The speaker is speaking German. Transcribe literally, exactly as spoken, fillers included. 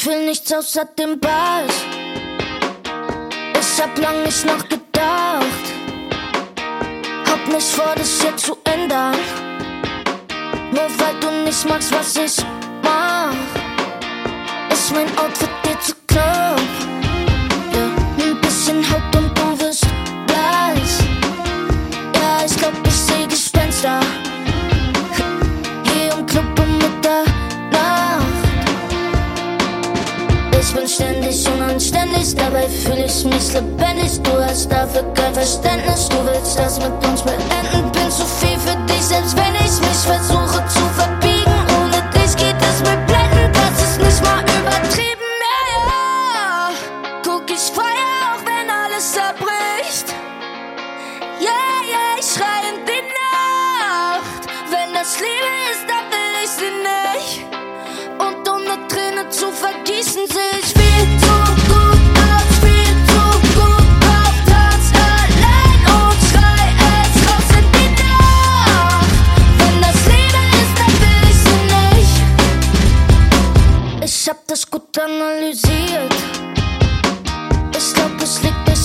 will nichts außer dem Bass. Ich hab lang nicht nachgedacht, hab nicht vor, das hier zu ändern. Nur weil du nicht magst, was ich mach, ist mein Outfit dir zu knapp. Ja, ein bisschen Haut und du wirst blass. Ja, ich glaub, ich seh Gespenster hier im Club um Mitternacht. Ich bin ständig unanständig, dabei fühl ich mich lebendig. Du hast dafür kein Verständnis, du willst das mit uns beenden. Bin zu viel für dich, selbst wenn ich mich versuche zu verbiegen. Ohne dich geht es mir blendend, das ist nicht mal übertrieben. Ja, ja, guck, ich feier, auch wenn alles zerbricht. Ja, yeah, ja, yeah, ich schrei in die Nacht. Wenn das Liebe ist, dann will ich sie nicht. Und um eine Träne zu vergießen, seh ich viel zu gut aus, viel zu gut auf Tanz allein und schrei es raus in die Nacht. Wenn das Liebe ist, dann will ich sie nicht. Ich hab das gut analysiert. Ich glaub, es liegt nicht